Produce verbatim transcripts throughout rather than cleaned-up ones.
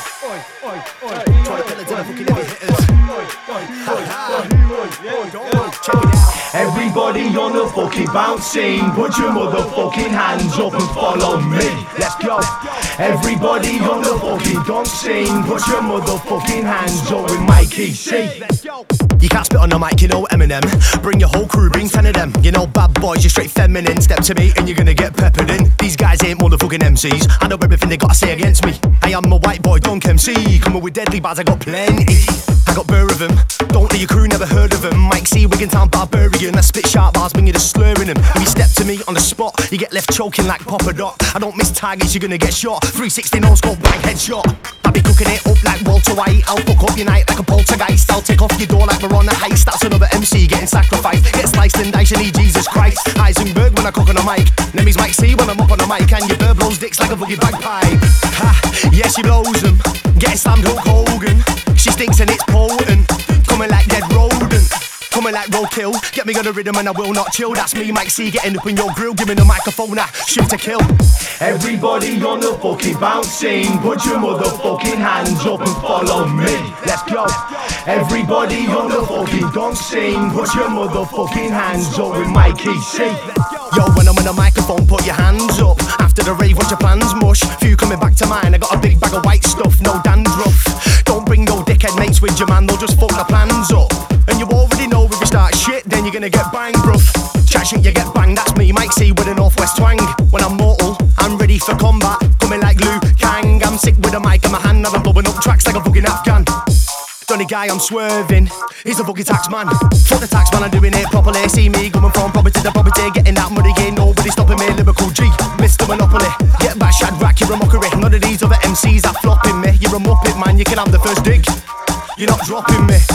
Try to tell it to the fucking heavy hitters. Check it out. Everybody on the fucking bounce scene, put your motherfucking hands up and follow me. Let's go. Everybody on the fucking dance scene, put your motherfucking hands up with Mikey C. You can't spit on the mic, you know Eminem. Bring your whole crew, bring ten of them. You know bad boys, you're straight feminine. Step to me and you're gonna get peppered in. These guys ain't motherfucking M Cs. I know everything they gotta say against me. I am a white boy, dunk M C. Coming with deadly bars, I got plenty. I got burr of them. Don't let your crew never heard of them. Mike C, Wigan Town barbarian. I spit sharp bars when you're just slurring them. If you step to me on the spot, you get left choking like Papa Doc. I don't miss targets, you're gonna get shot. three sixty no scope, bang headshot. I be cooking it up like Walter White. I'll fuck up your night like a poltergeist. I'll take off your door like we're on a heist. That's another M C getting sacrificed. Get sliced and diced, you need Jesus Christ. Heisenberg when I cook on the mic. Nemesis Mike C when I'm up on the mic. And your bird blows dicks like a boogie bagpipe. Ha, yeah, she blows them. Getting slammed Hulk Hogan. She stinks and it's potent. Coming like dead rodent. Coming like roadkill. Get me on the rhythm and I will not chill. That's me, Mike C, getting up in your grill. Give me the microphone, I shoot to kill. Everybody on the fucking bounce scene, put your motherfucking hands up and follow me. Let's go. Everybody on the fucking dance scene, put your motherfucking hands up with Mikey C. Yo, when I'm on the microphone, put your hands up. After the rave, watch your plans mush. Few coming back to mine, I got a big bag of white stuff, no dandruff. Don't bring no dickhead mates with you, man, they'll just fuck the plans up. And you already know if you start shit, then you're gonna get banged, bruv. Chat shit, you get banged, that's me, Mike C with a Northwest twang. When I'm mortal, I'm ready for combat. Coming like Liu Kang, I'm sick with a mic in my hand, and I'm blowing up tracks like a fucking Afghan. Donny guy, I'm swerving, he's a fucking tax man. Fuck the tax man, I'm doing it properly. See me going from property to property, getting that money, ain't nobody stopping me. Lyrical G, Mister Monopoly. Get back, Shadrack, you're a mockery. None of these other M Cs are flopping me. You're a muppet, man, you can have the first dig. You're not dropping me.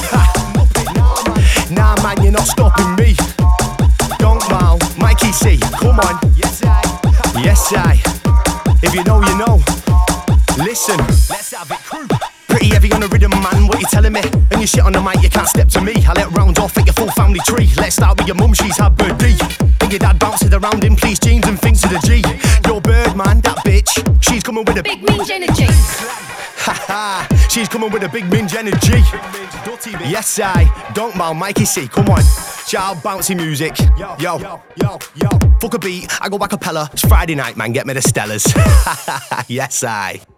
Nah, man, you're not stopping me. Don't bow, Mikey C, come on. Yes, I. Yes, I. If you know, you know. Listen, let's have it, crew. Pretty heavy on the rhythm, man, what you telling me? And you shit on the mic, you can't step to me. I let round off at your full family tree. Let's start with your mum, she's had birthday. And your dad bounces around in police jeans and thinks of the G. Your bird, man, that bitch, she's coming with a big minge energy. Haha, she's coming with a big minge energy. Yes, I. Don't mind Mikey C, come on. Shout out bouncy music. Yo, yo, yo, yo. Fuck a beat, I go a cappella. It's Friday night, man, get me the Stellas. Yes, I.